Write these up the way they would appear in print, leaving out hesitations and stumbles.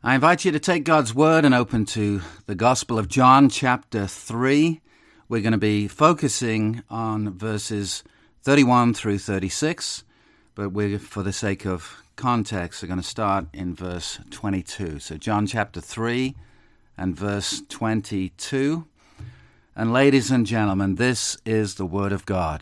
I invite you to take God's Word and open to the Gospel of John, chapter 3. We're going to be focusing on verses 31 through 36, but for the sake of context, we're going to start in verse 22. So John chapter 3 and verse 22. And ladies and gentlemen, this is the Word of God.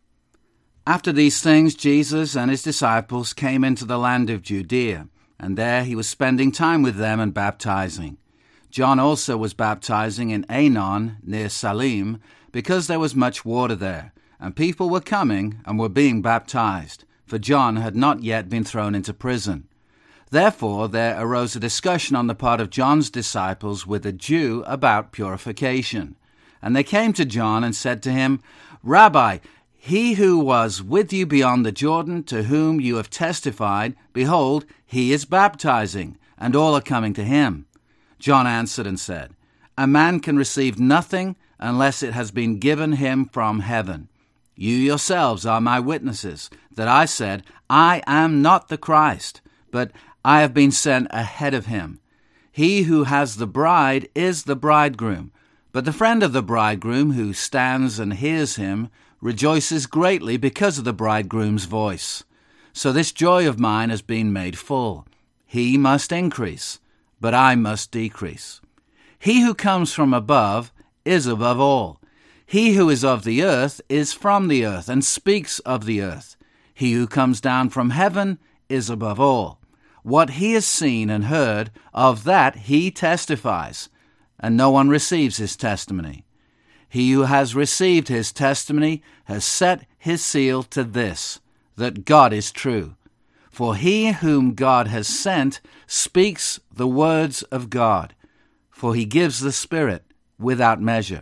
After these things, Jesus and his disciples came into the land of Judea, and there he was spending time with them and baptizing. John also was baptizing in Aenon near Salim, because there was much water there, and people were coming and were being baptized, for John had not yet been thrown into prison. Therefore there arose a discussion on the part of John's disciples with a Jew about purification. And they came to John and said to him, "Rabbi, he who was with you beyond the Jordan, to whom you have testified, behold, he is baptizing, and all are coming to him." John answered and said, "A man can receive nothing unless it has been given him from heaven. You yourselves are my witnesses, that I said, I am not the Christ, but I have been sent ahead of him. He who has the bride is the bridegroom, but the friend of the bridegroom who stands and hears him rejoices greatly because of the bridegroom's voice. So this joy of mine has been made full. He must increase, but I must decrease. He who comes from above is above all. He who is of the earth is from the earth and speaks of the earth. He who comes down from heaven is above all. What he has seen and heard, of that he testifies, and no one receives his testimony. He who has received his testimony has set his seal to this, that God is true. For he whom God has sent speaks the words of God, for he gives the Spirit without measure.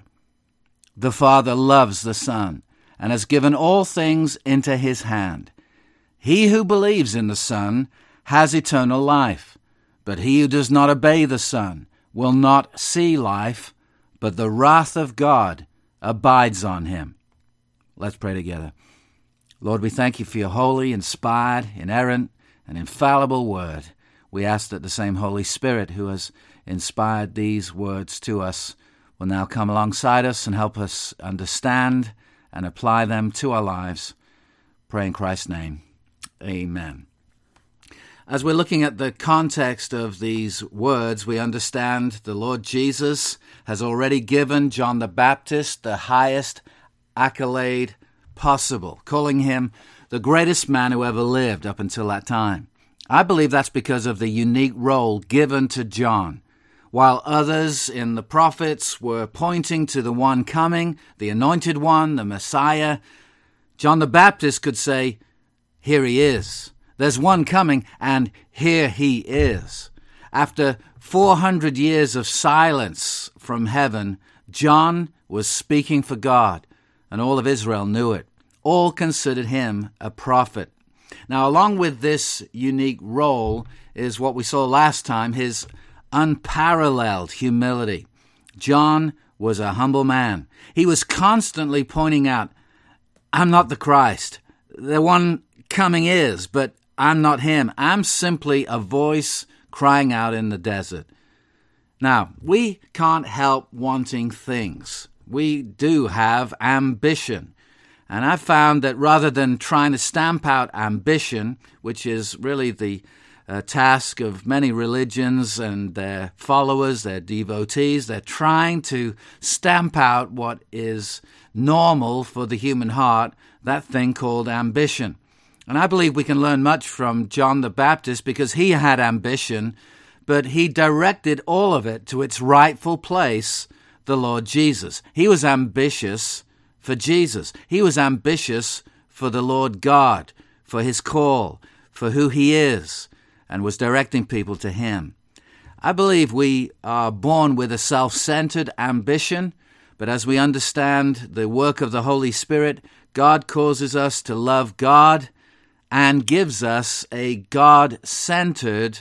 The Father loves the Son, and has given all things into his hand. He who believes in the Son has eternal life, but he who does not obey the Son will not see life, but the wrath of God abides on him." Let's pray together. Lord, we thank you for your holy, inspired, inerrant, and infallible word. We ask that the same Holy Spirit who has inspired these words to us will now come alongside us and help us understand and apply them to our lives. Pray in Christ's name. Amen. As we're looking at the context of these words, we understand the Lord Jesus has already given John the Baptist the highest accolade possible, calling him the greatest man who ever lived up until that time. I believe that's because of the unique role given to John. While others in the prophets were pointing to the one coming, the anointed one, the Messiah, John the Baptist could say, "Here he is. There's one coming, and here he is." After 400 years of silence from heaven, John was speaking for God, and all of Israel knew it. All considered him a prophet. Now, along with this unique role is what we saw last time, his unparalleled humility. John was a humble man. He was constantly pointing out, "I'm not the Christ. The one coming is, but I'm not him. I'm simply a voice crying out in the desert." Now, we can't help wanting things. We do have ambition. And I've found that rather than trying to stamp out ambition, which is really the task of many religions and their followers, their devotees, they're trying to stamp out what is normal for the human heart, that thing called ambition. And I believe we can learn much from John the Baptist because he had ambition, but he directed all of it to its rightful place, the Lord Jesus. He was ambitious for Jesus. He was ambitious for the Lord God, for his call, for who he is, and was directing people to him. I believe we are born with a self-centered ambition, but as we understand the work of the Holy Spirit, God causes us to love God and gives us a God-centered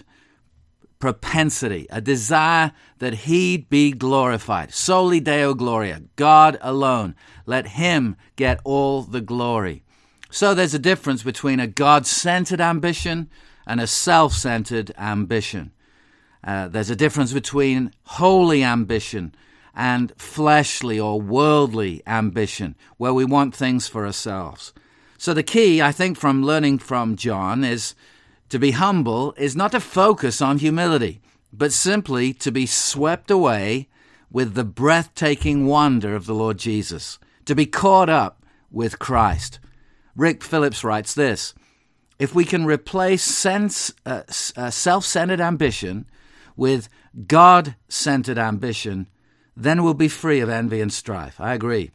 propensity, a desire that he be glorified. Soli Deo Gloria, God alone. Let him get all the glory. So there's a difference between a God-centered ambition and a self-centered ambition. There's a difference between holy ambition and fleshly or worldly ambition, where we want things for ourselves. So the key, I think, from learning from John is to be humble is not to focus on humility, but simply to be swept away with the breathtaking wonder of the Lord Jesus, to be caught up with Christ. Rick Phillips writes this: if we can replace self-centered ambition with God-centered ambition, then we'll be free of envy and strife. I agree.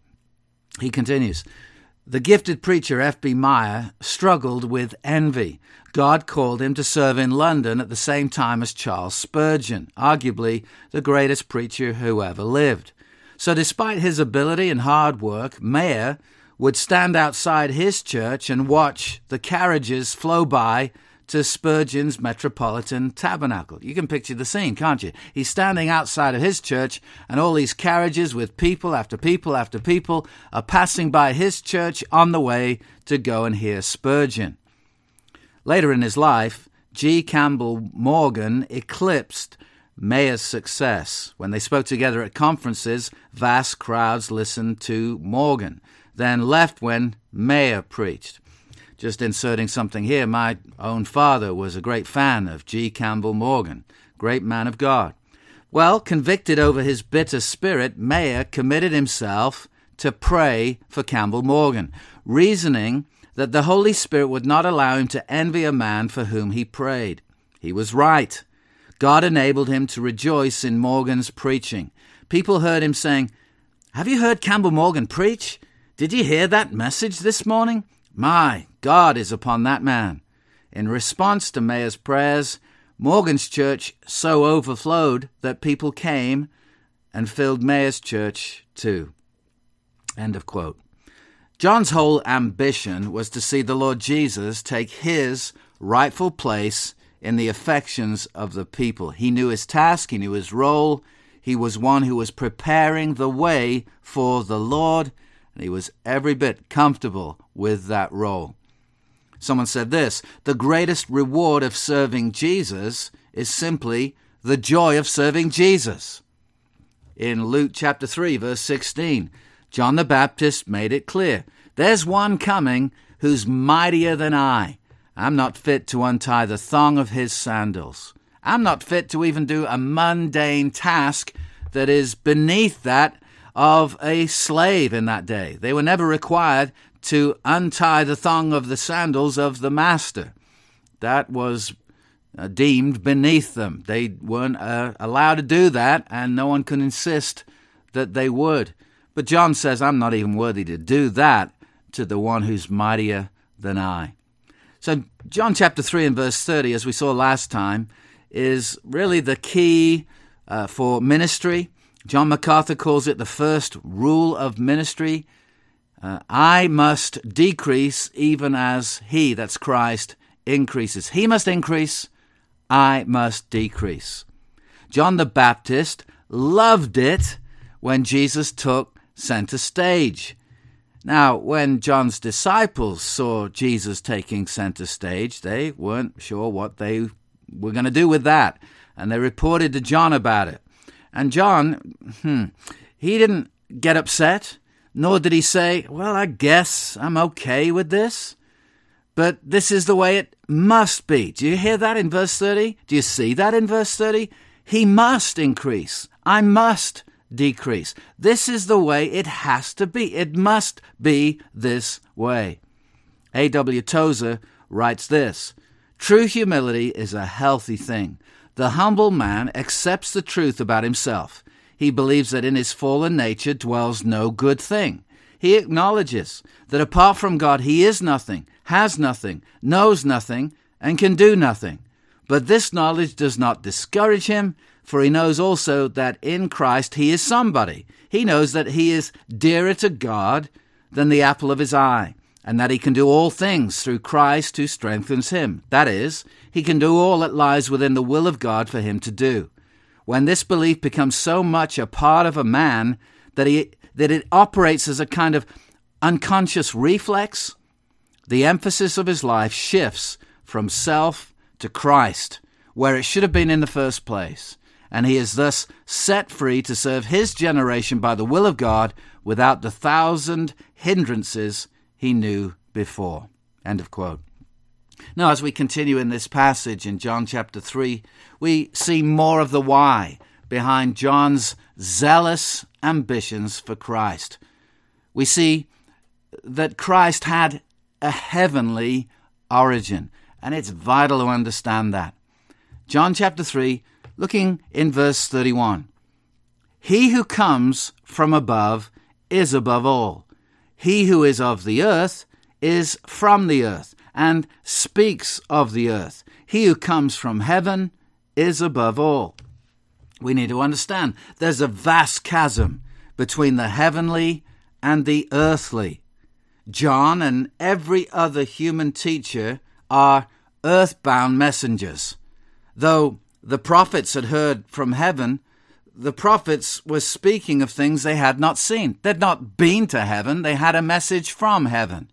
He continues, the gifted preacher F.B. Meyer struggled with envy. God called him to serve in London at the same time as Charles Spurgeon, arguably the greatest preacher who ever lived. So despite his ability and hard work, Meyer would stand outside his church and watch the carriages flow by to Spurgeon's Metropolitan Tabernacle. You can picture the scene, can't you? He's standing outside of his church, and all these carriages with people after people after people are passing by his church on the way to go and hear Spurgeon. Later in his life, G. Campbell Morgan eclipsed Meyer's success. When they spoke together at conferences, vast crowds listened to Morgan, then left when Meyer preached. Just inserting something here, my own father was a great fan of G. Campbell Morgan, great man of God. Well, convicted over his bitter spirit, Meyer committed himself to pray for Campbell Morgan, reasoning that the Holy Spirit would not allow him to envy a man for whom he prayed. He was right. God enabled him to rejoice in Morgan's preaching. People heard him saying, "Have you heard Campbell Morgan preach? Did you hear that message this morning? My, God is upon that man." In response to Meyer's prayers, Morgan's church so overflowed that people came and filled Meyer's church too. End of quote. John's whole ambition was to see the Lord Jesus take his rightful place in the affections of the people. He knew his task, he knew his role. He was one who was preparing the way for the Lord, and he was every bit comfortable with that role. Someone said this: the greatest reward of serving Jesus is simply the joy of serving Jesus. In Luke chapter 3, verse 16, John the Baptist made it clear, there's one coming who's mightier than I. I'm not fit to untie the thong of his sandals. I'm not fit to even do a mundane task that is beneath that of a slave in that day. They were never required to untie the thong of the sandals of the master. That was deemed beneath them. They weren't allowed to do that, and no one could insist that they would. But John says, I'm not even worthy to do that to the one who's mightier than I. So John chapter 3 and verse 30, as we saw last time, is really the key for ministry. John MacArthur calls it the first rule of ministry. I must decrease even as he, that's Christ, increases. He must increase, I must decrease. John the Baptist loved it when Jesus took center stage. Now, when John's disciples saw Jesus taking center stage, they weren't sure what they were going to do with that, and they reported to John about it. And John, he didn't get upset, nor did he say, well, I guess I'm okay with this, but this is the way it must be. Do you hear that in verse 30? Do you see that in verse 30? He must increase. I must decrease. This is the way it has to be. It must be this way. A.W. Tozer writes this: true humility is a healthy thing. The humble man accepts the truth about himself. He believes that in his fallen nature dwells no good thing. He acknowledges that apart from God he is nothing, has nothing, knows nothing, and can do nothing. But this knowledge does not discourage him, for he knows also that in Christ he is somebody. He knows that he is dearer to God than the apple of his eye, and that he can do all things through Christ who strengthens him. That is, he can do all that lies within the will of God for him to do. When this belief becomes so much a part of a man that it operates as a kind of unconscious reflex, the emphasis of his life shifts from self to Christ, where it should have been in the first place, and he is thus set free to serve his generation by the will of God without the 1,000 hindrances he knew before." End of quote. Now, as we continue in this passage in John chapter 3, we see more of the why behind John's zealous ambitions for Christ. We see that Christ had a heavenly origin, and it's vital to understand that. John chapter 3, looking in verse 31. "He who comes from above is above all. He who is of the earth is from the earth, and speaks of the earth. He who comes from heaven is above all." We need to understand there's a vast chasm between the heavenly and the earthly. John and every other human teacher are earthbound messengers. Though the prophets had heard from heaven, the prophets were speaking of things they had not seen. They'd not been to heaven. They had a message from heaven.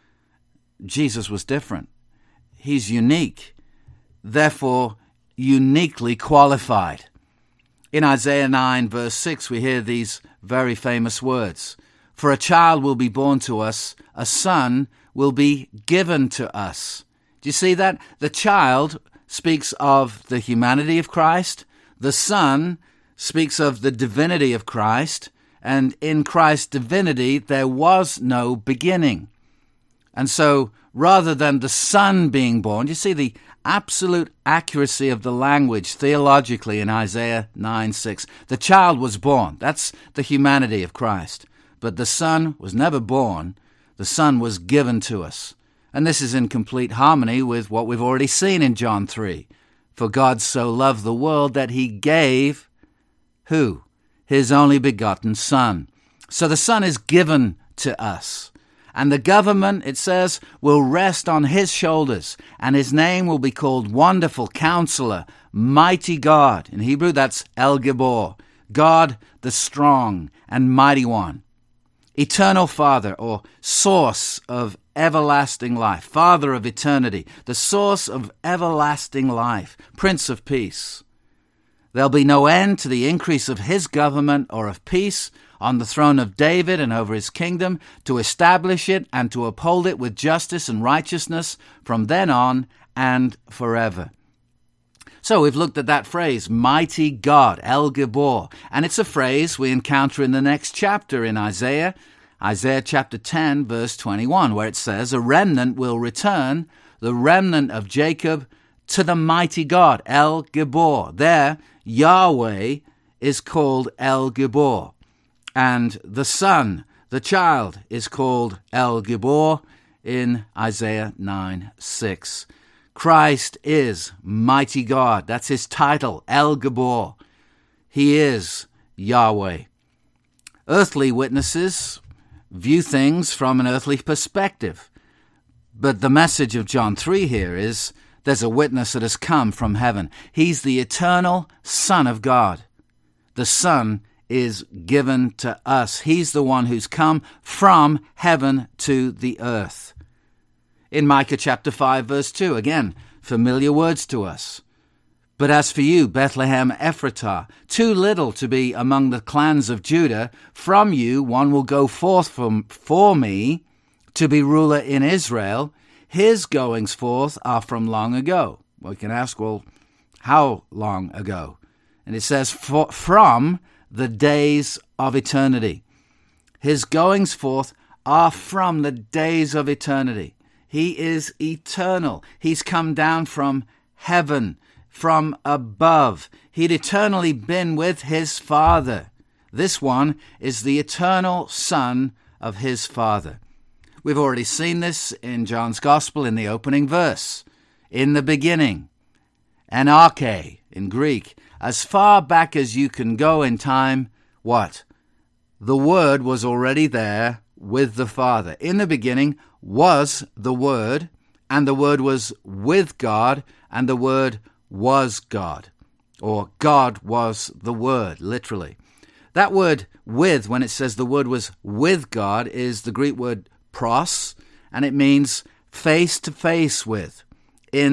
Jesus was different. He's unique, therefore uniquely qualified. In Isaiah 9, verse 6, we hear these very famous words. "For a child will be born to us, a son will be given to us." Do you see that? The child speaks of the humanity of Christ. The son speaks of the divinity of Christ. And in Christ's divinity, there was no beginning. And so, rather than the son being born, you see the absolute accuracy of the language theologically in Isaiah 9:6. The child was born. That's the humanity of Christ. But the son was never born. The son was given to us. And this is in complete harmony with what we've already seen in John 3. "For God so loved the world that he gave," who? "His only begotten Son." So the Son is given to us. And the government, it says, will rest on his shoulders, and his name will be called Wonderful Counselor, Mighty God. In Hebrew, that's El Gibor, God the Strong and Mighty One. Eternal Father, or Source of everlasting life, Father of eternity, the source of everlasting life, Prince of Peace. There'll be no end to the increase of his government or of peace on the throne of David and over his kingdom, to establish it and to uphold it with justice and righteousness from then on and forever. So we've looked at that phrase, Mighty God, El Gibor, and it's a phrase we encounter in the next chapter in Isaiah chapter 10, verse 21, where it says, "A remnant will return, the remnant of Jacob, to the mighty God, El Gibor." There, Yahweh is called El Gibor, and the Son, the child, is called El Gibor in Isaiah 9:6. Christ is mighty God. That's his title, El Gibor. He is Yahweh. Earthly witnesses view things from an earthly perspective. But the message of John 3 here is there's a witness that has come from heaven. He's the eternal Son of God. The Son is given to us. He's the one who's come from heaven to the earth. In Micah chapter 5, verse 2, again, familiar words to us. "But as for you, Bethlehem Ephratah, too little to be among the clans of Judah, from you one will go forth for me to be ruler in Israel. His goings forth are from long ago." We can ask, well, how long ago? And it says, from the days of eternity. His goings forth are from the days of eternity. He is eternal. He's come down from heaven, from above. He'd eternally been with his Father. This one is the eternal Son of his Father. We've already seen this in John's Gospel in the opening verse. In the beginning, anarche in Greek, as far back as you can go in time, what? The Word was already there with the Father. In the beginning was the Word, and the Word was with God, and the Word was God. Or God was the Word, literally. That word with, when it says the Word was with God, is the Greek word pros, and it means face to face with, in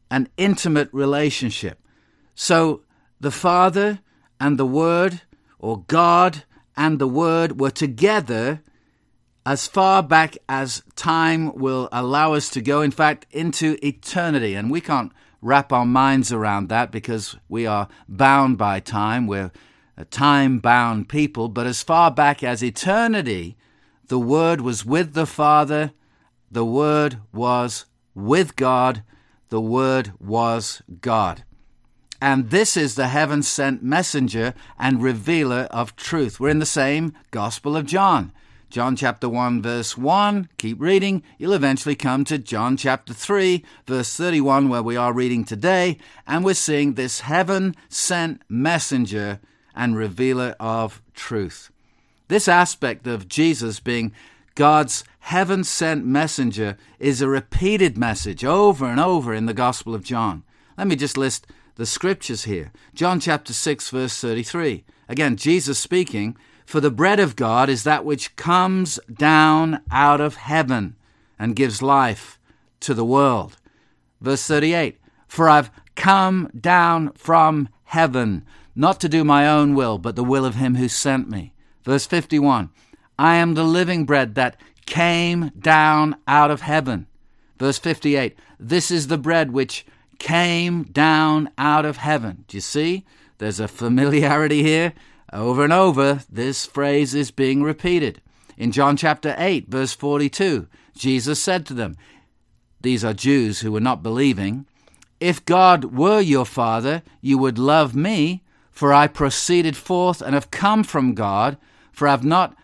an intimate relationship. So the Father and the Word, or God and the Word, were together as far back as time will allow us to go, in fact, into eternity. And we can't wrap our minds around that because we are bound by time. We're a time-bound people. But as far back as eternity, the Word was with the Father, the Word was with God, the Word was God. And this is the heaven-sent messenger and revealer of truth. We're in the same Gospel of John. John chapter 1, verse 1, keep reading. You'll eventually come to John chapter 3, verse 31, where we are reading today. And we're seeing this heaven-sent messenger and revealer of truth. This aspect of Jesus being God's heaven-sent messenger is a repeated message over and over in the Gospel of John. Let me just list the scriptures here. John chapter 6, verse 33. Again, Jesus speaking, "For the bread of God is that which comes down out of heaven and gives life to the world." Verse 38, "For I've come down from heaven, not to do my own will, but the will of him who sent me." Verse 51, "I am the living bread that came down out of heaven." Verse 58, "This is the bread which came down out of heaven." Do you see? There's a familiarity here. Over and over, this phrase is being repeated. In John chapter 8, verse 42, Jesus said to them, these are Jews who were not believing, "If God were your Father, you would love me, for I proceeded forth and have come from God, for I've not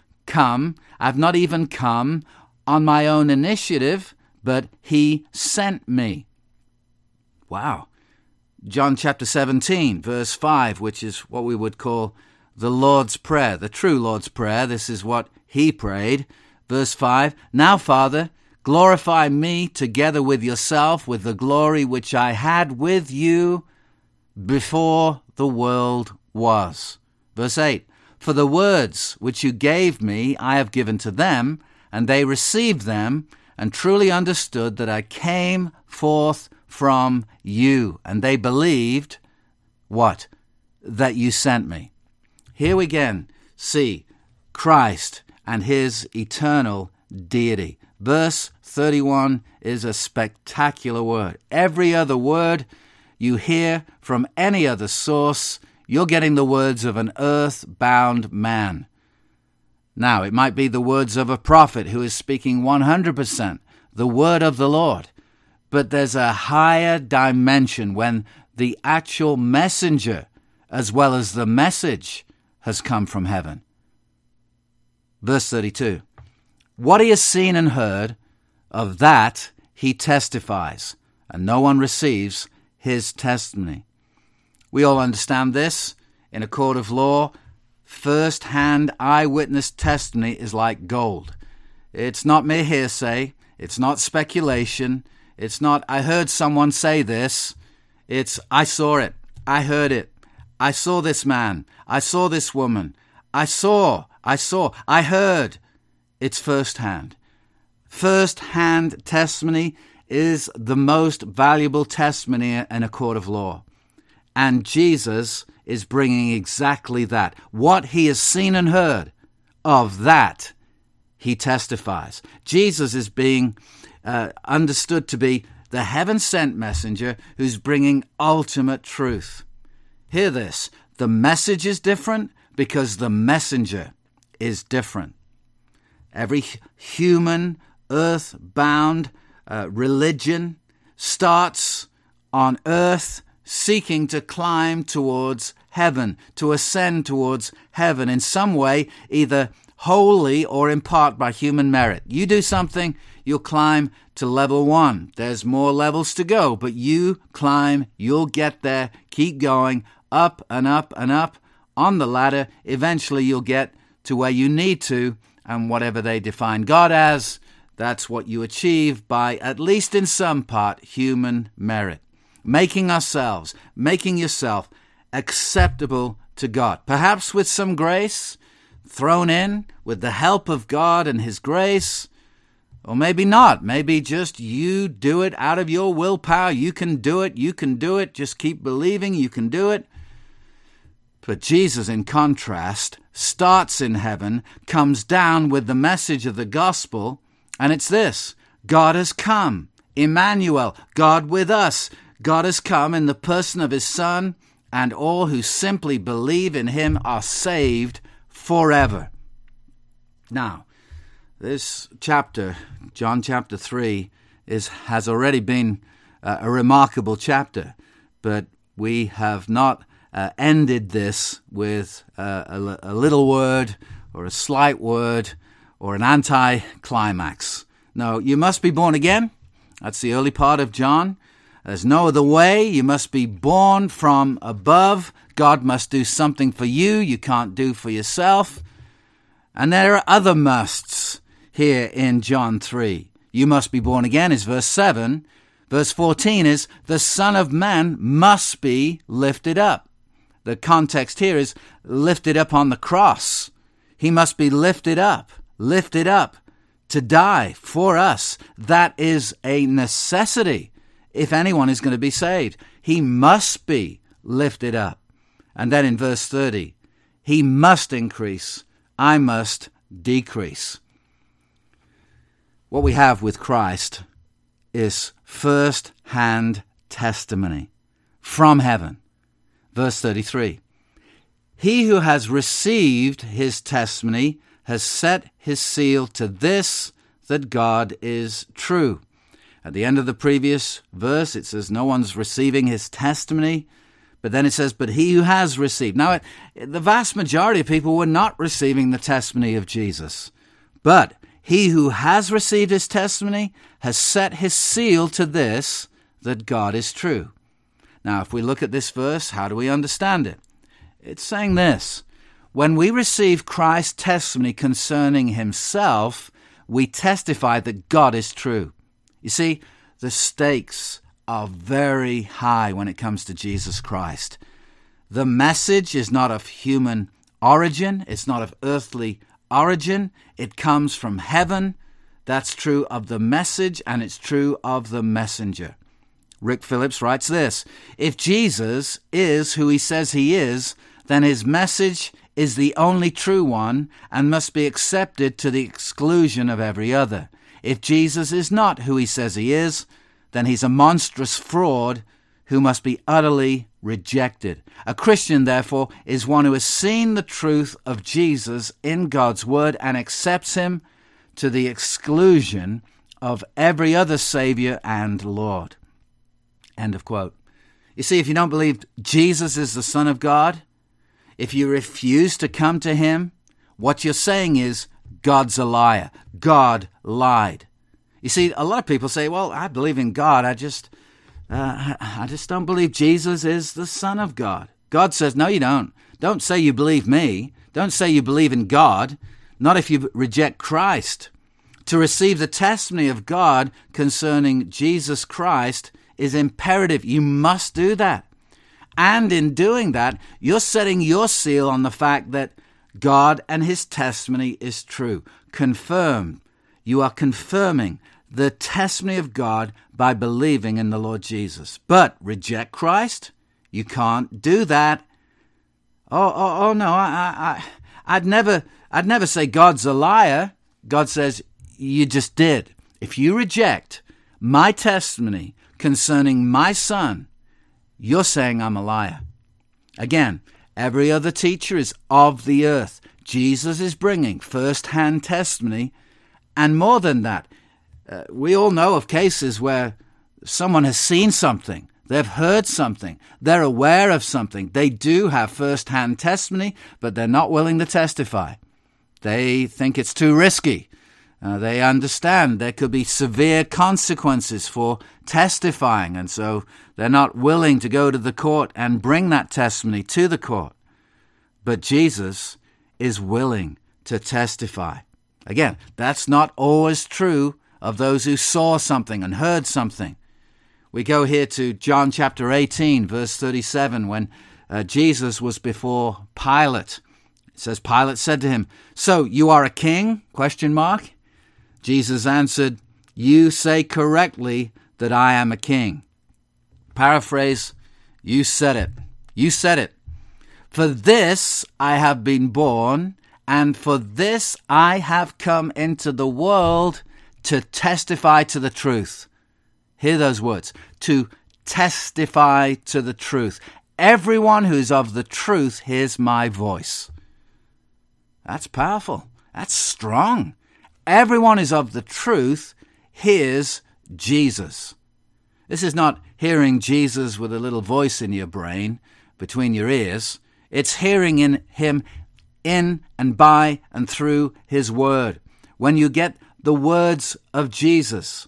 even come on my own initiative, but he sent me." Wow. John chapter 17, verse 5, which is what we would call the Lord's Prayer, the true Lord's Prayer. This is what he prayed. Verse 5, "Now, Father, glorify me together with yourself with the glory which I had with you before the world was." Verse 8, "For the words which you gave me I have given to them, and they received them, and truly understood that I came forth from you, and they believed," what? "That you sent me." Here we again see Christ and his eternal deity. Verse 31 is a spectacular word. Every other word you hear from any other source, you're getting the words of an earth-bound man. Now, it might be the words of a prophet who is speaking 100%, the word of the Lord. But there's a higher dimension when the actual messenger, as well as the message, has come from heaven. Verse 32, "What he has seen and heard, of that he testifies, and no one receives his testimony." We all understand this. In a court of law, first-hand eyewitness testimony is like gold. It's not mere hearsay. It's not speculation. It's not, "I heard someone say this." It's, "I saw it. I heard it. I saw this man. I saw this woman. I heard." It's first-hand. First-hand testimony is the most valuable testimony in a court of law. And Jesus is bringing exactly that. What he has seen and heard, of that he testifies. Jesus is being understood to be the heaven-sent messenger who's bringing ultimate truth. Hear this. The message is different because the messenger is different. Every human, earth-bound religion starts on earth seeking to climb towards heaven, to ascend towards heaven in some way, either wholly or in part by human merit. You do something, you'll climb to level 1. There's more levels to go, but you climb, you'll get there, keep going, up and up and up on the ladder. Eventually you'll get to where you need to, and whatever they define God as, that's what you achieve by, at least in some part, human merit. Making yourself acceptable to God, perhaps with some grace thrown in with the help of God and his grace, Or maybe not. Maybe just you do it out of your willpower. You can do it. You can do it. Just keep believing you can do it. But Jesus, in contrast, starts in heaven, comes down with the message of the gospel, and it's this: God has come. Emmanuel, God with us. God has come in the person of his Son, and all who simply believe in him are saved forever. Now, this chapter, John chapter 3, has already been a remarkable chapter, but we have not ended this with a little word or a slight word or an anti-climax. No, you must be born again. That's the early part of John. There's no other way. You must be born from above. God must do something for you you can't do for yourself. And there are other musts here in John 3. You must be born again is verse 7. Verse 14 is the Son of Man must be lifted up. The context here is lifted up on the cross. He must be lifted up to die for us. That is a necessity if anyone is going to be saved. He must be lifted up. And then in verse 30, he must increase, I must decrease. What we have with Christ is first-hand testimony from heaven. Verse 33, he who has received his testimony has set his seal to this, that God is true. At the end of the previous verse, it says no one's receiving his testimony, but then it says, but he who has received. Now, the vast majority of people were not receiving the testimony of Jesus, but he who has received his testimony has set his seal to this, that God is true. Now, if we look at this verse, how do we understand it? It's saying this: when we receive Christ's testimony concerning himself, we testify that God is true. You see, the stakes are very high when it comes to Jesus Christ. The message is not of human origin. It's not of earthly origin. It comes from heaven. That's true of the message, and it's true of the messenger. Rick Phillips writes this: if Jesus is who he says he is, then his message is the only true one and must be accepted to the exclusion of every other. If Jesus is not who he says he is, then he's a monstrous fraud who must be utterly rejected. A Christian, therefore, is one who has seen the truth of Jesus in God's word and accepts him to the exclusion of every other Savior and Lord. End of quote. You see, if you don't believe Jesus is the Son of God, if you refuse to come to him, what you're saying is God's a liar. God lied. You see, a lot of people say, well, I believe in God. I just don't believe Jesus is the Son of God. God says, no, you don't. Don't say you believe me. Don't say you believe in God. Not if you reject Christ. To receive the testimony of God concerning Jesus Christ is imperative. You must do that. And in doing that, you're setting your seal on the fact that God and his testimony is true. Confirmed. You are confirming the testimony of God by believing in the Lord Jesus. But reject Christ? You can't do that. Oh no, I'd never say God's a liar. God says, you just did. If you reject my testimony concerning my Son, you're saying I'm a liar. Again, every other teacher is of the earth. Jesus is bringing first-hand testimony. And more than that, we all know of cases where someone has seen something. They've heard something. They're aware of something. They do have first-hand testimony, but they're not willing to testify. They think it's too risky. They understand there could be severe consequences for testifying, and so they're not willing to go to the court and bring that testimony to the court. But Jesus is willing to testify. Again, that's not always true of those who saw something and heard something. We go here to John chapter 18, verse 37, when Jesus was before Pilate. It says, Pilate said to him, "So you are a king?" ? Jesus answered, "You say correctly that I am a king." Paraphrase, you said it. You said it. For this I have been born, and for this I have come into the world to testify to the truth. Hear those words. To testify to the truth. Everyone who is of the truth hears my voice. That's powerful. That's strong. Everyone who is of the truth hears Jesus. This is not hearing Jesus with a little voice in your brain, between your ears. It's hearing in him in and by and through his word. When you get the words of Jesus,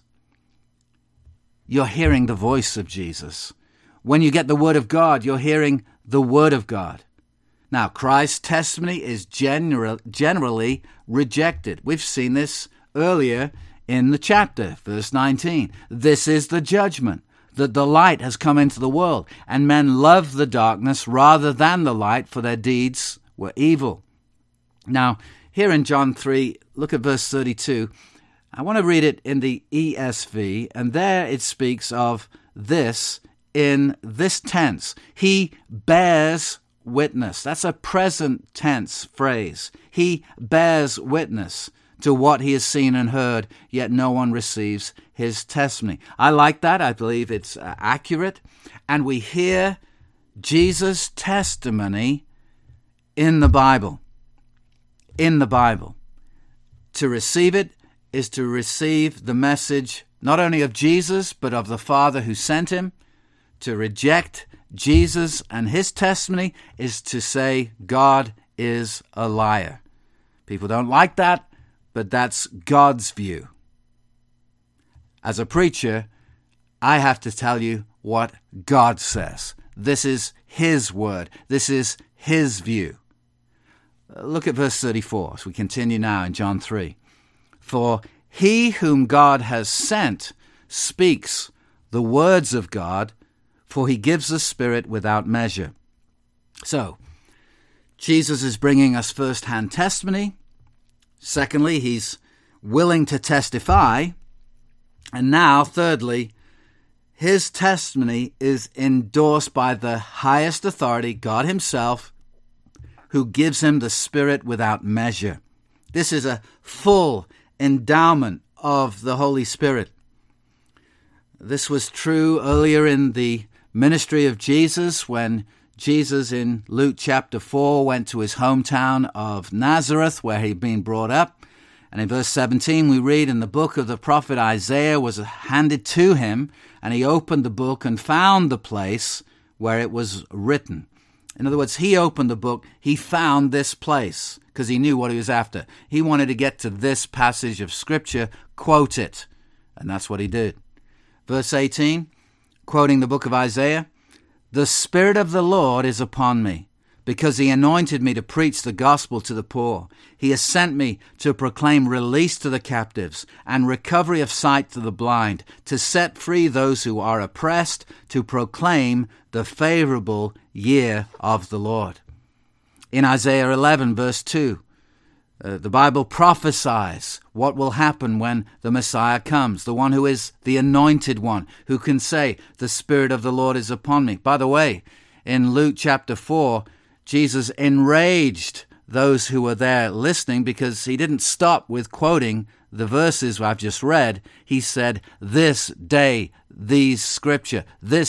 you're hearing the voice of Jesus. When you get the word of God, you're hearing the word of God. Now, Christ's testimony is generally rejected. We've seen this earlier in the chapter, verse 19. This is the judgment, that the light has come into the world, and men love the darkness rather than the light, for their deeds were evil. Now, here in John 3, look at verse 32. I want to read it in the ESV, and there it speaks of this in this tense. He bears witness. That's a present tense phrase. He bears witness to what he has seen and heard, yet no one receives his testimony. I like that. I believe it's accurate. And we hear Jesus' testimony in the Bible. In the Bible. To receive it is to receive the message not only of Jesus, but of the Father who sent him. To reject Jesus and his testimony is to say God is a liar. People don't like that, but that's God's view. As a preacher, I have to tell you what God says. This is his word. This is his view. Look at verse 34 as we continue now in John 3. For he whom God has sent speaks the words of God, for he gives the Spirit without measure. So, Jesus is bringing us first-hand testimony. Secondly, he's willing to testify. And now, thirdly, his testimony is endorsed by the highest authority, God himself, who gives him the Spirit without measure. This is a full endowment of the Holy Spirit. This was true earlier in the ministry of Jesus, when Jesus in Luke chapter 4 went to his hometown of Nazareth, where he'd been brought up. And in verse 17 we read, in the book of the prophet Isaiah was handed to him, and he opened the book and found the place where it was written. In other words, he opened the book, he found this place, because he knew what he was after. He wanted to get to this passage of Scripture, quote it, and that's what he did. Verse 18, quoting the book of Isaiah, "The Spirit of the Lord is upon me, because he anointed me to preach the gospel to the poor. He has sent me to proclaim release to the captives and recovery of sight to the blind, to set free those who are oppressed, to proclaim the favorable year of the Lord." In Isaiah 11, verse 2, the Bible prophesies what will happen when the Messiah comes, the one who is the anointed one, who can say, "The Spirit of the Lord is upon me." By the way, in Luke chapter 4, Jesus enraged those who were there listening because he didn't stop with quoting the verses I've just read. He said, "This day, this scripture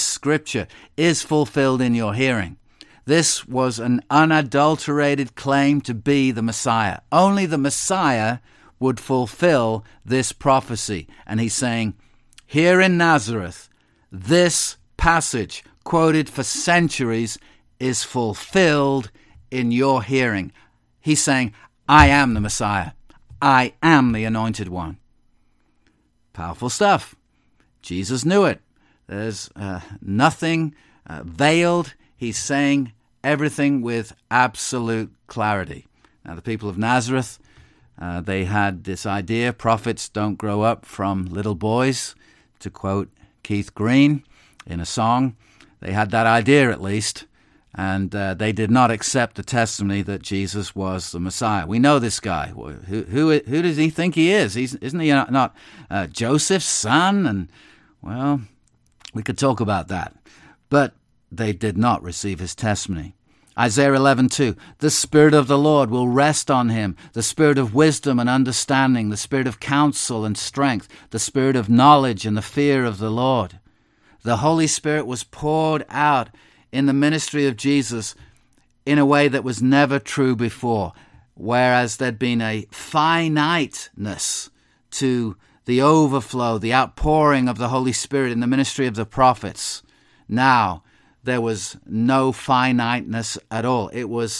is fulfilled in your hearing." This was an unadulterated claim to be the Messiah. Only the Messiah would fulfill this prophecy. And he's saying, here in Nazareth, this passage, quoted for centuries, is fulfilled in your hearing. He's saying, I am the Messiah. I am the anointed one. Powerful stuff. Jesus knew it. There's nothing veiled. He's saying everything with absolute clarity. Now, the people of Nazareth, they had this idea, prophets don't grow up from little boys, to quote Keith Green in a song. They had that idea, at least. and they did not accept the testimony that Jesus was the Messiah. We know this guy. Who does he think he is? Isn't he not Joseph's son? And, well, we could talk about that. But they did not receive his testimony. Isaiah 11:2, the Spirit of the Lord will rest on him, the Spirit of wisdom and understanding, the Spirit of counsel and strength, the Spirit of knowledge and the fear of the Lord. The Holy Spirit was poured out in the ministry of Jesus in a way that was never true before, whereas there'd been a finiteness to the overflow, the outpouring of the Holy Spirit in the ministry of the prophets. Now, there was no finiteness at all. It was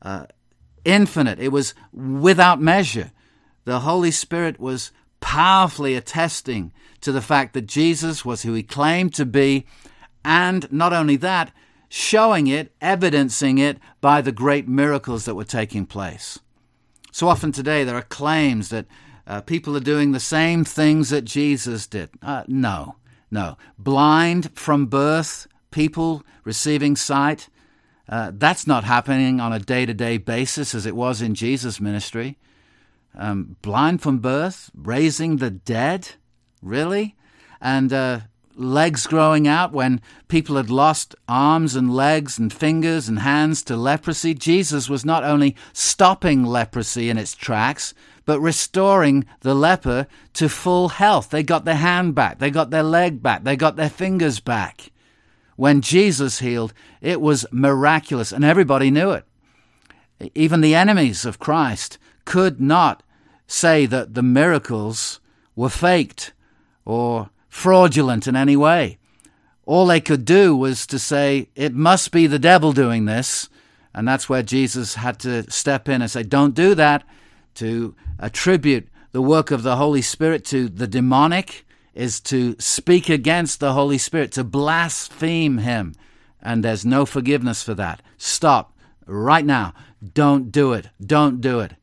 infinite. It was without measure. The Holy Spirit was powerfully attesting to the fact that Jesus was who he claimed to be, and not only that, showing it, evidencing it by the great miracles that were taking place. So often today there are claims that people are doing the same things that Jesus did. No. Blind from birth, people receiving sight, that's not happening on a day-to-day basis as it was in Jesus' ministry. Blind from birth, raising the dead, really? And legs growing out when people had lost arms and legs and fingers and hands to leprosy. Jesus was not only stopping leprosy in its tracks, but restoring the leper to full health. They got their hand back, they got their leg back, they got their fingers back. When Jesus healed, it was miraculous, and everybody knew it. Even the enemies of Christ could not say that the miracles were faked or fraudulent in any way. All they could do was to say, it must be the devil doing this, and that's where Jesus had to step in and say, don't do that. To attribute the work of the Holy Spirit to the demonic is to speak against the Holy Spirit, to blaspheme him, and there's no forgiveness for that. Stop right now. Don't do it. Don't do it.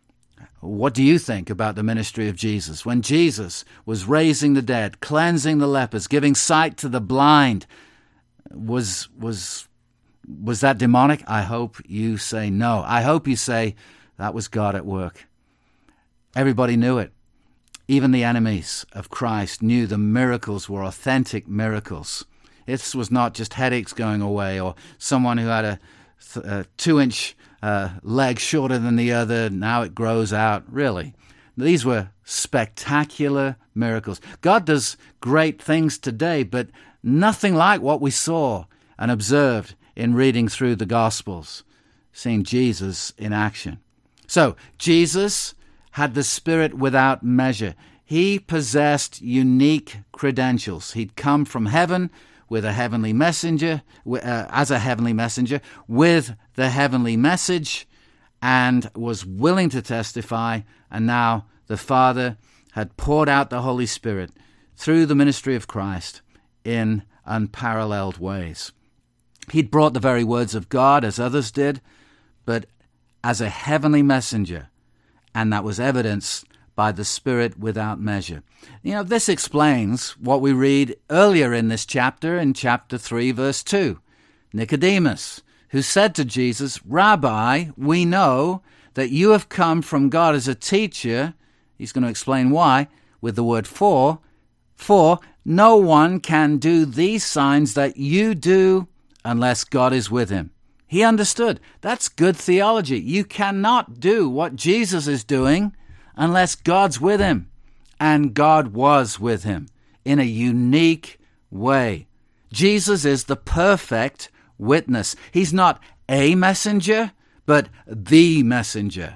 What do you think about the ministry of Jesus? When Jesus was raising the dead, cleansing the lepers, giving sight to the blind, was that demonic? I hope you say no. I hope you say that was God at work. Everybody knew it. Even the enemies of Christ knew the miracles were authentic miracles. This was not just headaches going away or someone who had a 2-inch leg shorter than the other, now it grows out. Really, these were spectacular miracles. God does great things today, but nothing like what we saw and observed in reading through the Gospels, seeing Jesus in action. So, Jesus had the Spirit without measure. He possessed unique credentials. He'd come from heaven with a heavenly messenger, as a heavenly messenger, with the heavenly message, and was willing to testify. And now the Father had poured out the Holy Spirit through the ministry of Christ in unparalleled ways. He'd brought the very words of God as others did, but as a heavenly messenger, and that was evidenced by the Spirit without measure. You know, this explains what we read earlier in this chapter, in chapter 3, verse 2. Nicodemus, who said to Jesus, Rabbi, we know that you have come from God as a teacher. He's going to explain why with the word for no one can do these signs that you do unless God is with him. He understood. That's good theology. You cannot do what Jesus is doing unless God's with him. And God was with him in a unique way. Jesus is the perfect witness. He's not a messenger, but the messenger.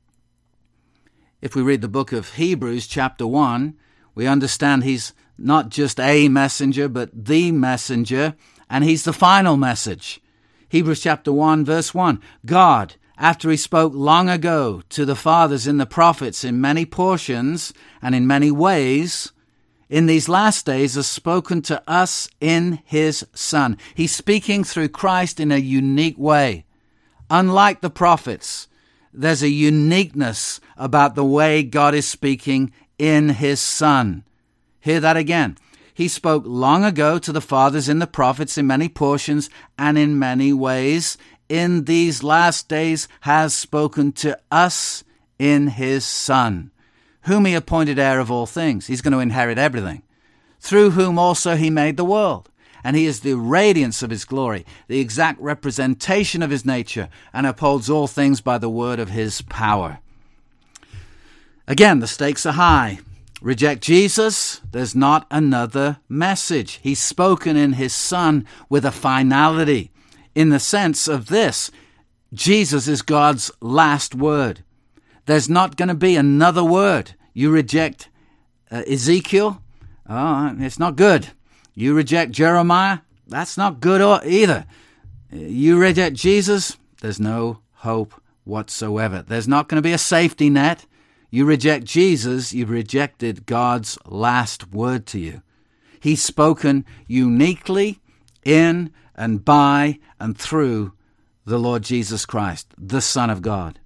If we read the book of Hebrews, chapter 1, we understand he's not just a messenger, but the messenger, and he's the final message. Hebrews chapter 1, verse 1, God, after he spoke long ago to the fathers in the prophets in many portions and in many ways, in these last days has spoken to us in his Son. He's speaking through Christ in a unique way. Unlike the prophets, there's a uniqueness about the way God is speaking in his Son. Hear that again. He spoke long ago to the fathers in the prophets in many portions and in many ways. In these last days has spoken to us in his Son, whom he appointed heir of all things. He's going to inherit everything. Through whom also he made the world. And he is the radiance of his glory, the exact representation of his nature, and upholds all things by the word of his power. Again, the stakes are high. Reject Jesus, there's not another message. He's spoken in his Son with a finality. In the sense of this, Jesus is God's last word. There's not going to be another word. You reject Ezekiel, it's not good. You reject Jeremiah, that's not good either. You reject Jesus, there's no hope whatsoever. There's not going to be a safety net. You reject Jesus, you've rejected God's last word to you. He's spoken uniquely in and by and through the Lord Jesus Christ, the Son of God.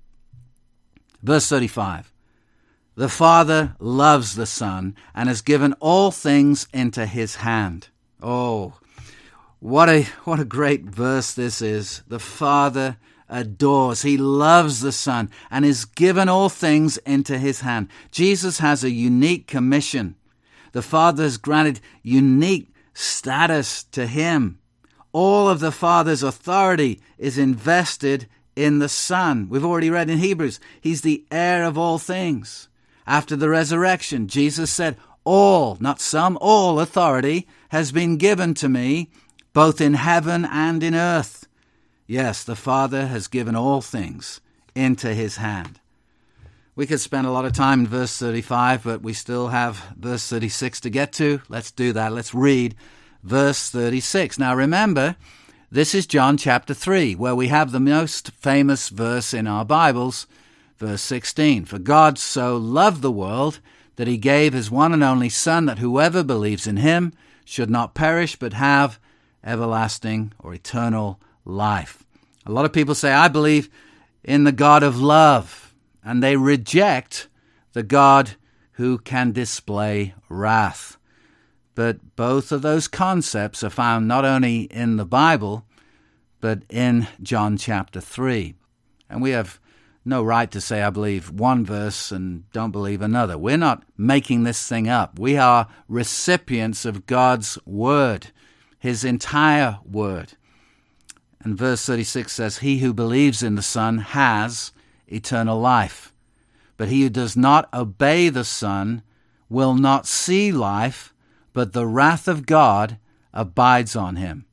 Verse 35, the Father loves the Son and has given all things into his hand. Oh, what a great verse this is. The Father adores, he loves the Son and has given all things into his hand. Jesus has a unique commission. The Father has granted unique status to him. All of the Father's authority is invested in the Son. We've already read in Hebrews, he's the heir of all things. After the resurrection, Jesus said, all, not some, all authority has been given to me, both in heaven and in earth. Yes, the Father has given all things into his hand. We could spend a lot of time in verse 35, but we still have verse 36 to get to. Let's do that. Let's read verse 36. Now remember, this is John chapter 3, where we have the most famous verse in our Bibles, verse 16. For God so loved the world that he gave his one and only Son, that whoever believes in him should not perish but have everlasting or eternal life. A lot of people say, I believe in the God of love, and they reject the God who can display wrath. But both of those concepts are found not only in the Bible, but in John chapter 3. And we have no right to say, I believe one verse and don't believe another. We're not making this thing up. We are recipients of God's word, his entire word. And verse 36 says, he who believes in the Son has eternal life. But he who does not obey the Son will not see life, but the wrath of God abides on him.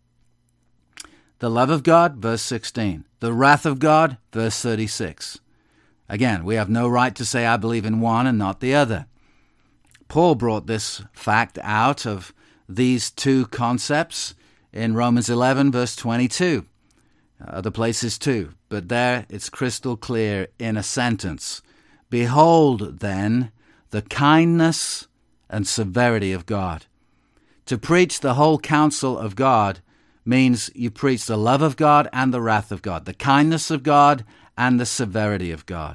The love of God, verse 16. The wrath of God, verse 36. Again, we have no right to say, I believe in one and not the other. Paul brought this fact out of these two concepts in Romans 11, verse 22. Other places too, but there it's crystal clear in a sentence. Behold, then, the kindness and severity of God. To preach the whole counsel of God means you preach the love of God and the wrath of God, the kindness of God and the severity of God.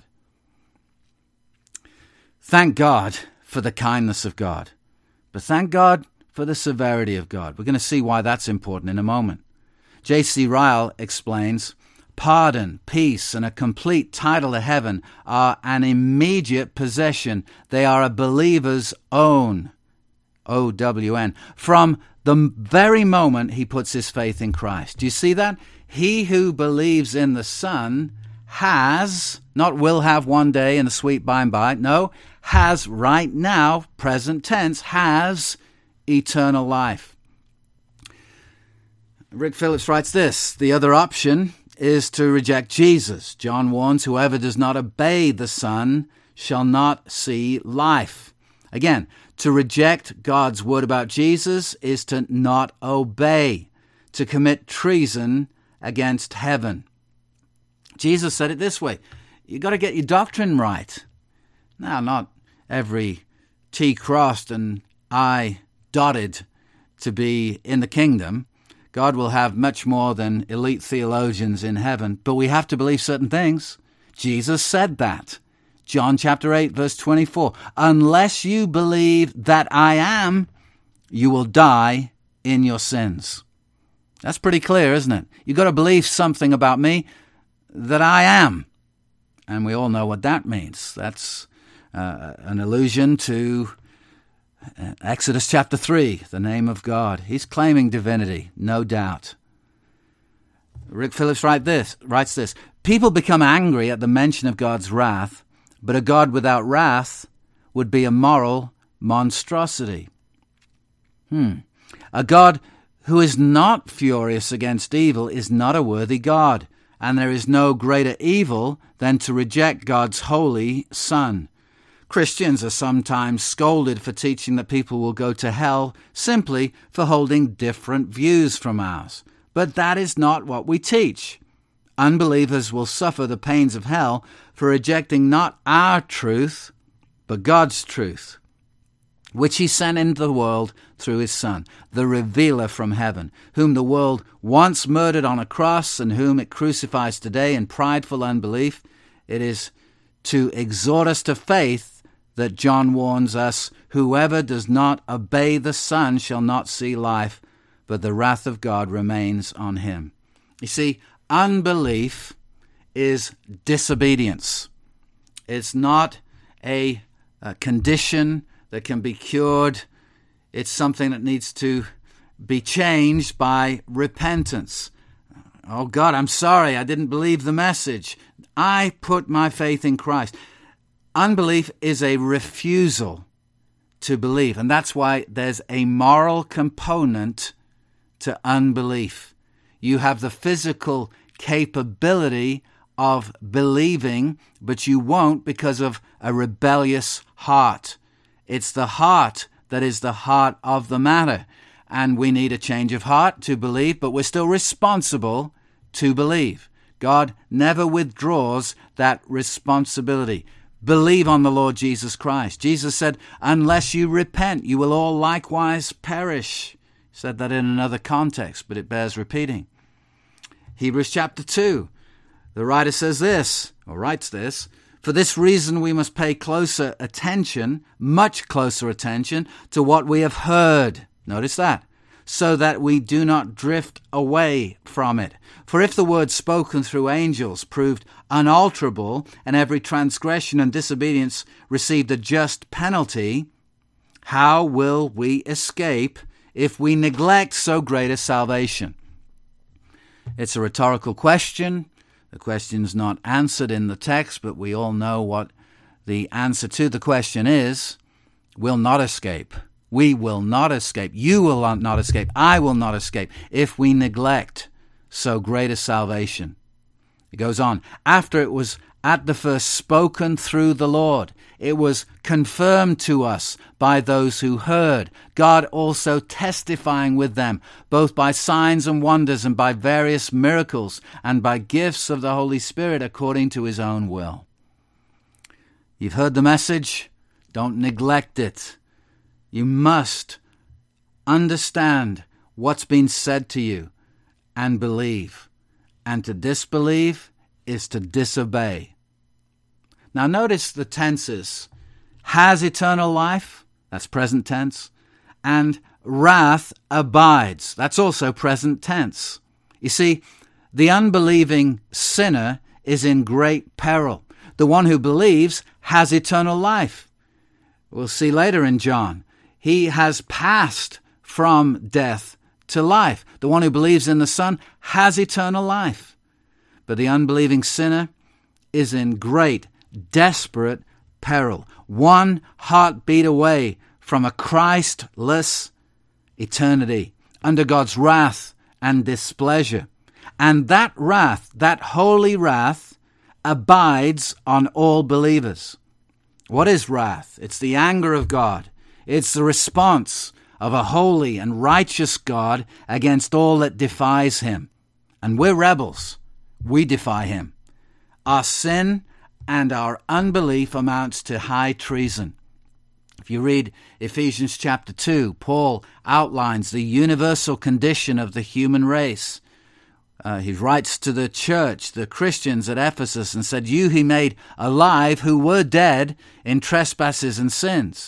Thank God for the kindness of God, but thank God for the severity of God. We're going to see why that's important in a moment. J.C. Ryle explains, pardon, peace, and a complete title to heaven are an immediate possession. They are a believer's own, O-W-N, from the very moment he puts his faith in Christ. Do you see that? He who believes in the Son has, not will have one day in the sweet by and by, no, has right now, present tense, has eternal life. Rick Phillips writes this, the other option is to reject Jesus. John warns, whoever does not obey the Son shall not see life. Again, to reject God's word about Jesus is to not obey, to commit treason against heaven. Jesus said it this way, you got to get your doctrine right. Now, not every T crossed and I dotted to be in the kingdom. God will have much more than elite theologians in heaven, but we have to believe certain things. Jesus said that. John chapter 8, verse 24. Unless you believe that I am, you will die in your sins. That's pretty clear, isn't it? You've got to believe something about me that I am. And we all know what that means. That's an allusion to Exodus chapter 3, the name of God. He's claiming divinity, no doubt. Rick Phillips writes this, people become angry at the mention of God's wrath, but a God without wrath would be a moral monstrosity. A God who is not furious against evil is not a worthy God, and there is no greater evil than to reject God's holy Son. Christians are sometimes scolded for teaching that people will go to hell simply for holding different views from ours. But that is not what we teach. Unbelievers will suffer the pains of hell for rejecting not our truth, but God's truth, which he sent into the world through his Son, the revealer from heaven, whom the world once murdered on a cross and whom it crucifies today in prideful unbelief. It is to exhort us to faith that John warns us, whoever does not obey the Son shall not see life, but the wrath of God remains on him. You see, unbelief is disobedience. It's not a condition that can be cured. It's something that needs to be changed by repentance. Oh God, I'm sorry, I didn't believe the message. I put my faith in Christ. Unbelief is a refusal to believe, and that's why there's a moral component to unbelief. You have the physical capability of believing, but you won't because of a rebellious heart. It's the heart that is the heart of the matter, and we need a change of heart to believe, but we're still responsible to believe. God never withdraws that responsibility. Believe on the Lord Jesus Christ. Jesus said, unless you repent, you will all likewise perish. He said that in another context, but it bears repeating. Hebrews chapter 2, the writer says this, or writes this, for this reason we must pay closer attention, much closer attention, to what we have heard. Notice that. So that we do not drift away from it. For if the word spoken through angels proved unalterable, and every transgression and disobedience received a just penalty, how will we escape if we neglect so great a salvation? It's a rhetorical question. The question's not answered in the text, but we all know what the answer to the question is. We'll not escape. We will not escape. You will not escape. I will not escape if we neglect so great a salvation. It goes on. After it was at the first spoken through the Lord, it was confirmed to us by those who heard, God also testifying with them, both by signs and wonders and by various miracles and by gifts of the Holy Spirit according to his own will. You've heard the message. Don't neglect it. You must understand what's been said to you and believe. And to disbelieve is to disobey. Now notice the tenses. Has eternal life, that's present tense, and wrath abides, that's also present tense. You see, the unbelieving sinner is in great peril. The one who believes has eternal life. We'll see later in John. He has passed from death to life. The one who believes in the Son has eternal life. But the unbelieving sinner is in great, desperate peril. One heartbeat away from a Christless eternity under God's wrath and displeasure. And that wrath, that holy wrath, abides on all believers. What is wrath? It's the anger of God. It's the response of a holy and righteous God against all that defies him. And we're rebels. We defy him. Our sin and our unbelief amounts to high treason. If you read Ephesians chapter 2, Paul outlines the universal condition of the human race. He writes to the church, the Christians at Ephesus, and said, you he made alive who were dead in trespasses and sins,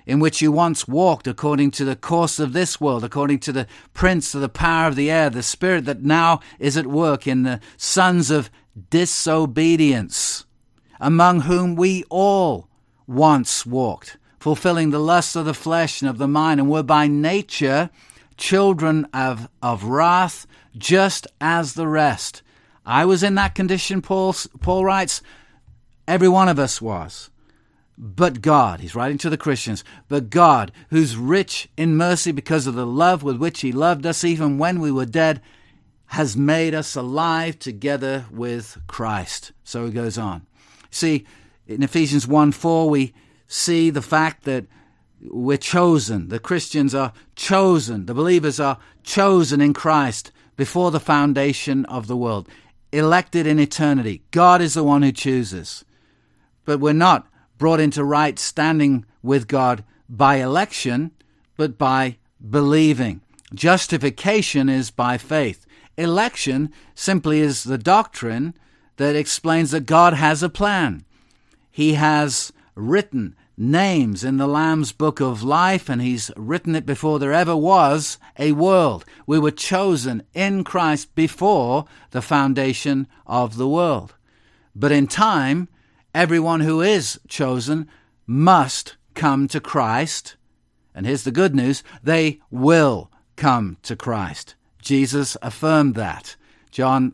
in which you once walked according to the course of this world, according to the prince of the power of the air, the spirit that now is at work in the sons of disobedience, among whom we all once walked, fulfilling the lusts of the flesh and of the mind, and were by nature children of wrath, just as the rest. I was in that condition, Paul writes. Every one of us was. But God, he's writing to the Christians, but God, who's rich in mercy because of the love with which he loved us even when we were dead, has made us alive together with Christ. So he goes on. See, in Ephesians 1:4, we see the fact that we're chosen. The Christians are chosen. The believers are chosen in Christ before the foundation of the world. Elected in eternity. God is the one who chooses. But we're not brought into right standing with God by election, but by believing. Justification is by faith. Election simply is the doctrine that explains that God has a plan. He has written names in the Lamb's book of life, and he's written it before there ever was a world. We were chosen in Christ before the foundation of the world. But in time, everyone who is chosen must come to Christ. And here's the good news, they will come to Christ. Jesus affirmed that. John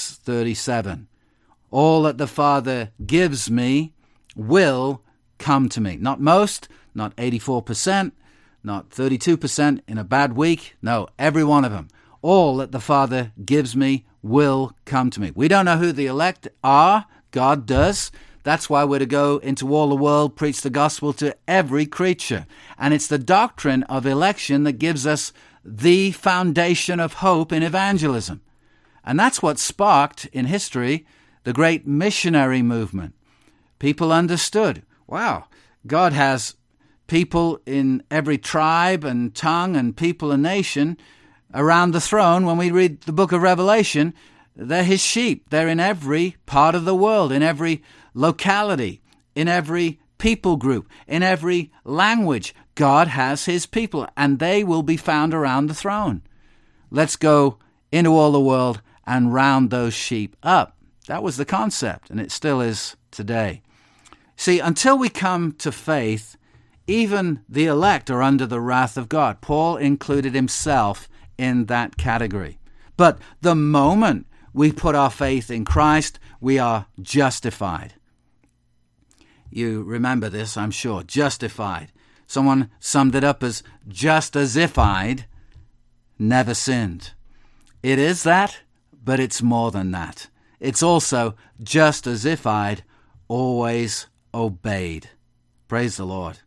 6:37. All that the Father gives me will come to me. Not most, not 84%, not 32% in a bad week. No, every one of them. All that the Father gives me will come to me. We don't know who the elect are. God does. That's why we're to go into all the world, preach the gospel to every creature. And it's the doctrine of election that gives us the foundation of hope in evangelism. And that's what sparked in history the great missionary movement. People understood, wow, God has people in every tribe and tongue and people and nation around the throne. When we read the book of Revelation, they're his sheep. They're in every part of the world, in every locality, in every people group, in every language. God has his people, and they will be found around the throne. Let's go into all the world and round those sheep up. That was the concept, and it still is today. See, until we come to faith, even the elect are under the wrath of God. Paul included himself in that category. But the moment we put our faith in Christ, we are justified. You remember this, I'm sure. Justified. Someone summed it up as just as if I'd never sinned. It is that, but it's more than that. It's also just as if I'd always obeyed. Praise the Lord.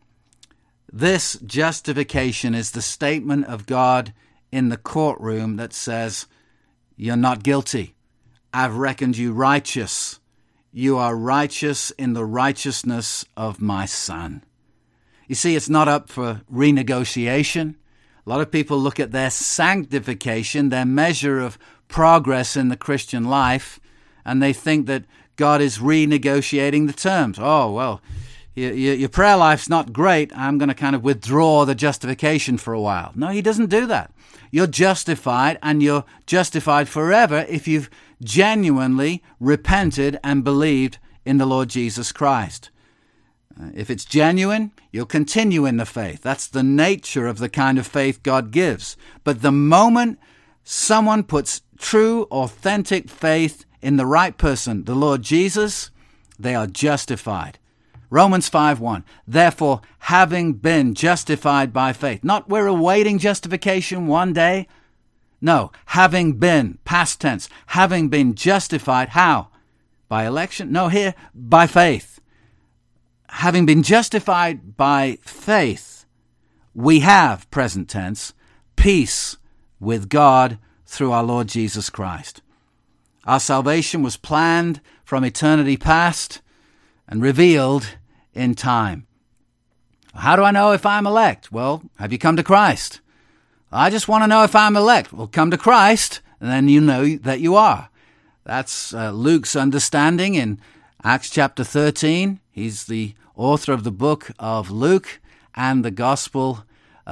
This justification is the statement of God in the courtroom that says, you're not guilty. I've reckoned you righteous. You are righteous in the righteousness of my Son. You see, it's not up for renegotiation. A lot of people look at their sanctification, their measure of progress in the Christian life, and they think that God is renegotiating the terms. Oh, well, your prayer life's not great. I'm going to kind of withdraw the justification for a while. No, he doesn't do that. You're justified, and you're justified forever if you've genuinely repented and believed in the Lord Jesus Christ. If it's genuine, you'll continue in the faith. That's the nature of the kind of faith God gives. But the moment someone puts true, authentic faith in the right person, the Lord Jesus, they are justified. Romans 5:1. Therefore, having been justified by faith. Not we're awaiting justification one day. No, having been, past tense, having been justified. How? By election? No, here, by faith. Having been justified by faith, we have, present tense, peace with God through our Lord Jesus Christ. Our salvation was planned from eternity past and revealed in time. How do I know if I'm elect? Well, have you come to Christ? I just want to know if I'm elect. Well, come to Christ, and then you know that you are. That's Luke's understanding in Acts chapter 13. He's the author of the book of Luke, and the gospel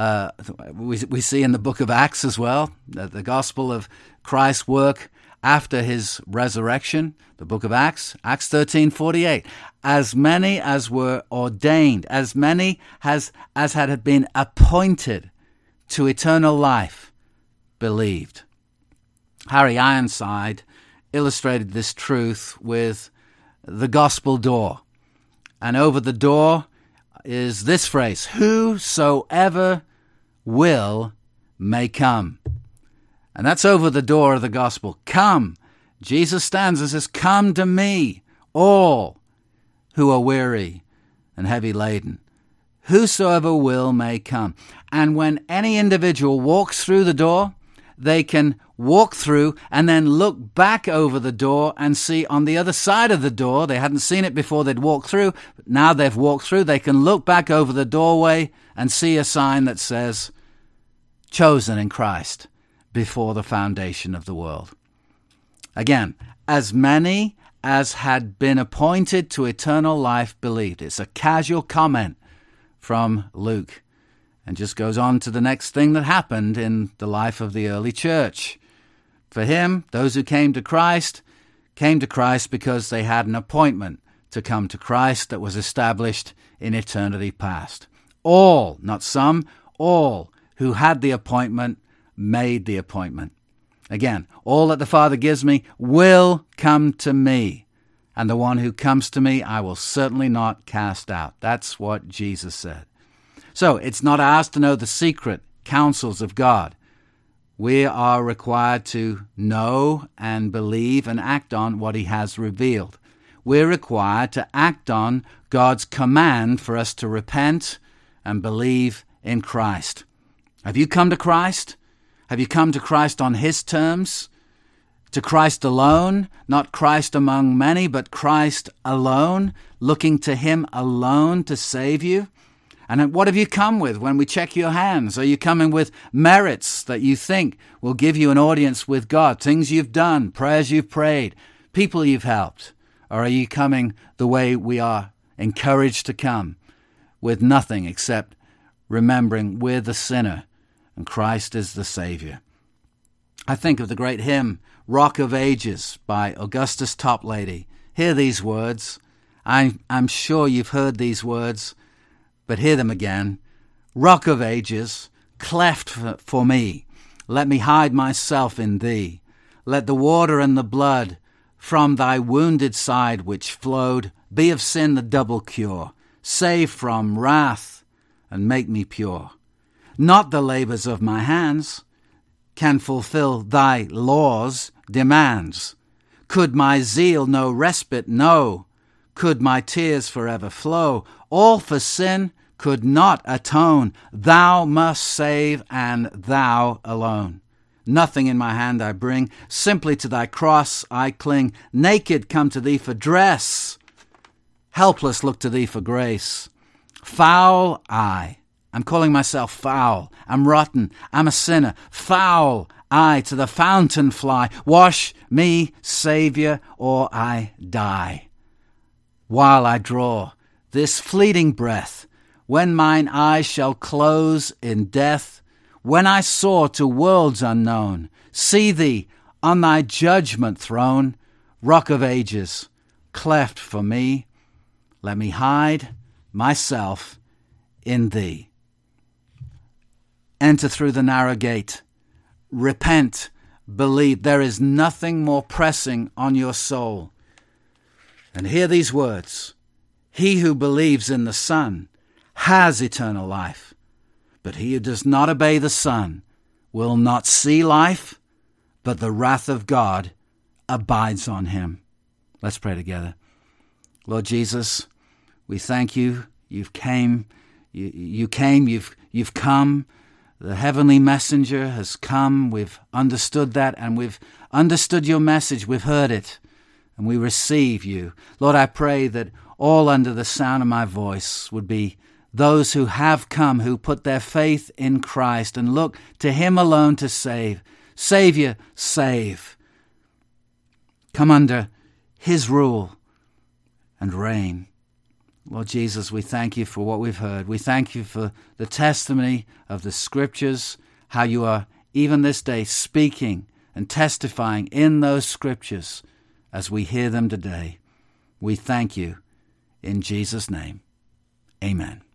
we see in the book of Acts as well, the gospel of Christ's work after his resurrection, the book of Acts, Acts 13:48. As many as were ordained, as many as had been appointed to eternal life, believed. Harry Ironside illustrated this truth with the gospel door. And over the door is this phrase, whosoever will may come. And that's over the door of the gospel. Come. Jesus stands and says, come to me, all who are weary and heavy laden. Whosoever will may come. And when any individual walks through the door, they can walk through and then look back over the door and see on the other side of the door. They hadn't seen it before they'd walked through, but now they've walked through. They can look back over the doorway and see a sign that says, chosen in Christ before the foundation of the world. Again, as many as had been appointed to eternal life believed. It's a casual comment from Luke, and just goes on to the next thing that happened in the life of the early church. For him, those who came to Christ because they had an appointment to come to Christ that was established in eternity past. All, not some, all who had the appointment made the appointment. Again, all that the Father gives me will come to me, and the one who comes to me I will certainly not cast out. That's what Jesus said. So it's not ours to know the secret counsels of God. We are required to know and believe and act on what he has revealed. We're required to act on God's command for us to repent and believe in Christ. Have you come to Christ? Have you come to Christ on his terms? To Christ alone, not Christ among many, but Christ alone, looking to him alone to save you? And what have you come with when we check your hands? Are you coming with merits that you think will give you an audience with God? Things you've done, prayers you've prayed, people you've helped? Or are you coming the way we are encouraged to come, with nothing except remembering we're the sinner and Christ is the Savior? I think of the great hymn, Rock of Ages by Augustus Toplady. Hear these words. I'm sure you've heard these words, but hear them again. Rock of Ages, cleft for me, let me hide myself in thee. Let the water and the blood from thy wounded side which flowed be of sin the double cure. Save from wrath and make me pure. Not the labors of my hands can fulfill thy laws' demands. Could my zeal no respite know? Could my tears forever flow? All for sin could not atone. Thou must save, and thou alone. Nothing in my hand I bring, simply to thy cross I cling. Naked come to thee for dress, helpless look to thee for grace. Foul I'm calling myself foul. I'm rotten. I'm a sinner. Foul I to the fountain fly. Wash me, Savior, or I die. While I draw this fleeting breath, when mine eyes shall close in death, when I soar to worlds unknown, see thee on thy judgment throne, Rock of Ages, cleft for me, let me hide myself in thee. Enter through the narrow gate. Repent, believe. There is nothing more pressing on your soul. And hear these words. He who believes in the Son has eternal life, but he who does not obey the Son will not see life, but the wrath of God abides on him. Let's pray together. Lord Jesus, we thank you. You've come. The heavenly messenger has come. We've understood that, and we've understood your message. We've heard it, and we receive you. Lord, I pray that all under the sound of my voice would be those who have come, who put their faith in Christ and look to him alone to save. Savior, save. Come under his rule and reign. Lord Jesus, we thank you for what we've heard. We thank you for the testimony of the Scriptures, how you are even this day speaking and testifying in those Scriptures as we hear them today. We thank you in Jesus' name. Amen.